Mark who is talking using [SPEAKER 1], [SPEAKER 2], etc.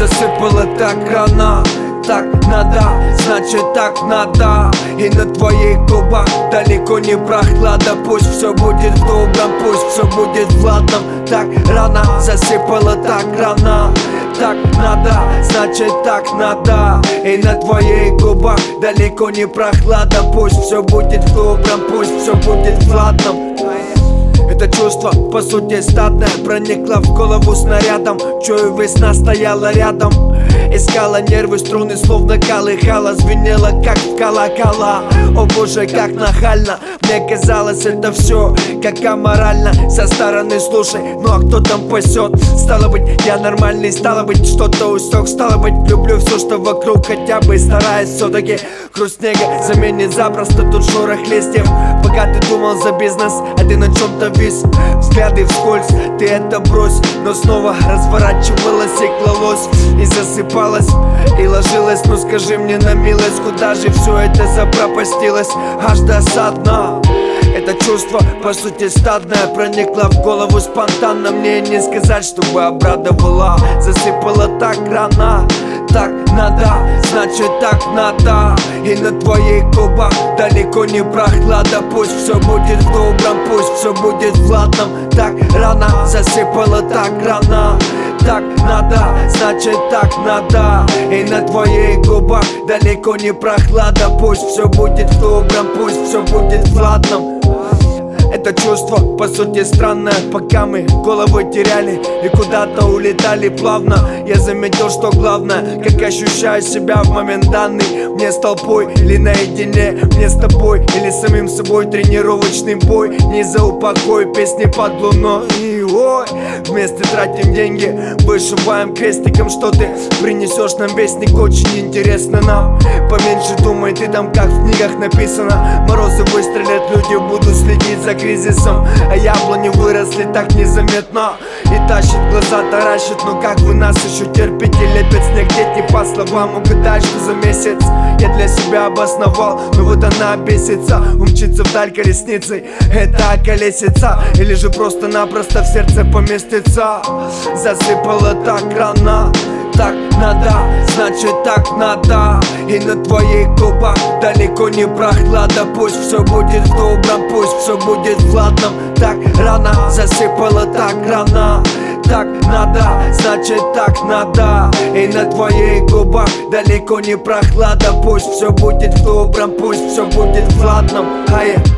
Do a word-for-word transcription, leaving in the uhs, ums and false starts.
[SPEAKER 1] засыпала так рано. Так надо, значит так надо. И на твоих губах далеко не прохлада. Пусть все будет в добром, пусть все будет в ладном. Так рано, засыпала так рано. Так надо, значит так надо. И на твоих губах далеко не прохлада. Пусть все будет в добром, пусть все будет в ладном. Это чувство, по сути, статное, проникло в голову снарядом. Чую, весна стояла рядом, искала нервы, струны словно колыхала, звенела, как в колокола. О боже, как нахально. Мне казалось, это все как аморально. Со стороны слушай, ну а кто там пасет? Стало быть, я нормальный, стало быть, что-то усек. Стало быть, люблю все, что вокруг, хотя бы стараюсь все-таки. Хруст снега заменит запросто тут шорох листьев. Пока ты думал за бизнес, а ты на чем-то вис. Взгляды вскользь, ты это брось. Но снова разворачивалась и клалось, и засыпалась, и ложилась. Ну скажи мне на милость, куда же все это запропастилось? Аж досадно. Это чувство, по сути, стадное, проникло в голову спонтанно. Мне не сказать, чтобы обрадовала. Засыпала так рано. Так надо, значит так надо. И на твоих губах далеко не прохлада. Пусть все будет в добром, пусть все будет в ладном. Так рано, засыпала так рано. Так надо, значит так надо. И на твоих губах далеко не прохлада. Пусть все будет в добром, пусть все будет в ладном. Это чувство, по сути, странное. Пока мы головы теряли и куда-то улетали плавно, я заметил, что главное, как ощущаю себя в момент данный. Мне с толпой или наедине, мне с тобой или самим собой. Тренировочный бой, не за упокой, песни под луной. И ой, вместе тратим деньги, вышиваем крестиком, что ты принесешь нам, вестник. Очень интересно нам. Поменьше думай, ты там как в книгах написано. Морозы выстрелят, люди будут следить за кризисом. А яблони выросли так незаметно и тащит глаза, таращит. Ну как вы нас еще терпите? Лепят снег дети по словам. Угадай, что за месяц я для себя обосновал. Ну вот она бесится, умчится вдаль колесницей. Это колесица или же просто-напросто в сердце поместится? Засыпала так рано. Так надо, значит так надо. И на твоих губах далеко не прохлада. Пусть все будет в добром, пусть все будет в ладном. Так рано, засыпала так рано. Так надо, значит так надо. И на твоих губах далеко не прохлада. Пусть все будет в добром, пусть все будет в ладном. Ае.